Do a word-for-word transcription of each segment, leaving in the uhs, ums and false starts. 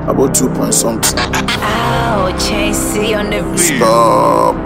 about two point something. Oh, Chasey on the beat. Stop.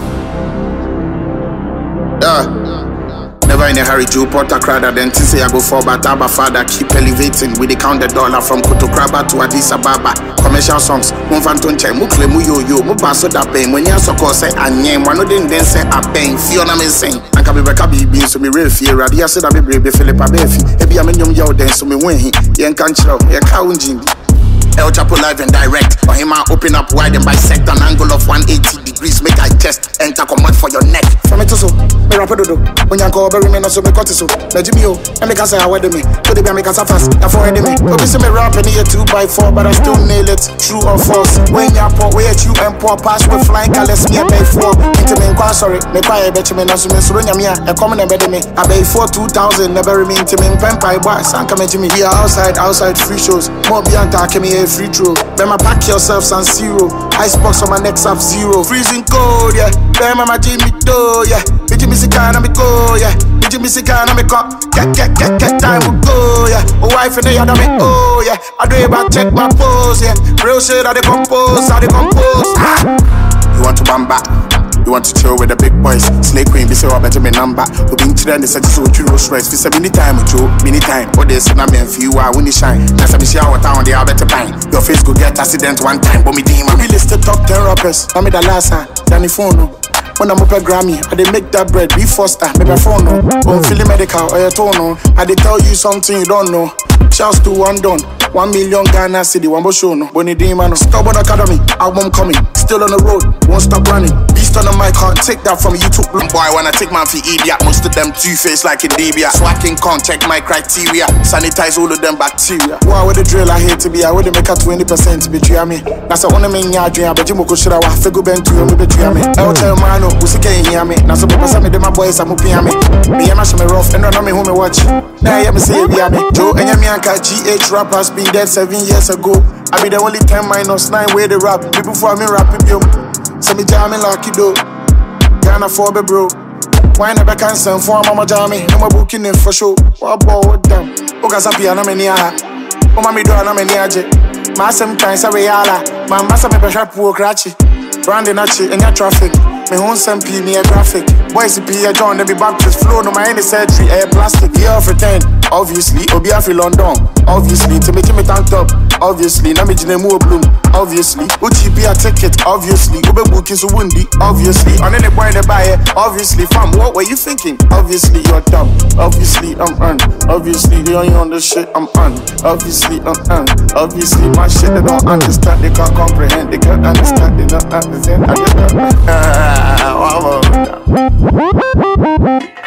Yeah. Never in a hurry, Joe Porter Crowder. Then to say I go for but Abba father. Keep elevating. We they count the dollar from Kotokraba to Addis Ababa. Commercial songs. Mumfanton Che, Mukle Muyo Yo, Mubaso da pain. When you so call say Anye, one of them then say a pain. Fiona me sing. And can be back up being so me real fear. Radia said I be brave, Philippa Befi. Ebi a minium yaw then so me win he. Yen can't show, yen counting. El Chapo live and direct. Or him I open up wide and bisect an angle of one hundred eighty degrees. Make I chest enter command for your neck. From it to so, me rap do. When you call bury me no so me cut it so. Na Jimmy o, and me can say how do me. So they be make us fast. Na for me. Obi say me rap in here two by four, but I still nail it. True or false? When you pour, where you and pour pass with flying colors me pay four. Into me inquire sorry. Me quiet bet me no so me so nya me a come and bed me. I pay for two thousand never remain to me pen pie boy. San come Jimmy. We are outside outside free shows. More beyond talk me a free throw. Bema pack yourself San Zero. Icebox on my neck up zero. Freezing cold, yeah. Bema my Jimmy do, yeah. Me Jimmy Sika na me go, yeah. Me Jimmy Sika na me go. Get get get get time we go, yeah. A wife in the yard me, oh yeah. I do about check my pose, yeah. Real shit I dey compose, I dey compose. Ah. You want to bamba? You want to chill with the big boys? Snake Queen, be say what better me number. We been chillin' the set so you Rolls Royce. We say many time with you, many time. What they say na me and few I win the shine. That's a me share what town they are better pine. Your face go get accident one time, but me demon. We listed top ten rappers. I made the last time, Danny Fono. When I'm up at Grammy, I dey make that bread. Be Foster, maybe a phone no. I'm feeling medical or your tone no. I dey tell you something you don't know. Shouts to one done. One million Ghana city, one more show no. Bonnie Demon, Stubborn Academy, album coming. Still on the road, won't stop running. Beast on the mic, can't take that from you. Took boy, when I take man for idiot. Most of them two-faced like Indibia. So I can can't check my criteria. Sanitize all of them bacteria. Wow, with the drill I hate to be. I would make a twenty percent betray me. That's the only thing I dream. But you moko shira wa fego ben to you betray me. El tell mano, who can hear me. Now so people say me them my boys I'm up here me. Me am me rough and run me home me watch. Now yeah me say be me. Joe and me and G H rappers been dead seven years ago. I be the only ten minus nine way they rap. People for me rap with you. So me jamming like you do. Ghana for be bro. Why never can send for mama jammy? No more booking in for show. What about them? Oga sapi ana me niya. O mami do ana me niya je. Ma sem time sa we yala. Ma masa me pressure po krachi. Branding achi in your traffic. Me home sem P me a graphic. Boys P a John they be Baptist flow no my any surgery air plastic. Yeah for ten. Obviously, Obi Afri London. Obviously, to me to me tank top. Obviously, na me jine mo bloom. Obviously, Uchi be a ticket. Obviously, Ube booking so windy. Obviously, on any boy in the buyer. Obviously, fam, what were you thinking? Obviously, you're dumb. Obviously, I'm on. Obviously, they on you on the shit I'm on. Obviously, I'm on. Obviously, my shit they don't understand. They can't comprehend. They can't understand. They don't understand. I just don't. Ah, wow, wow.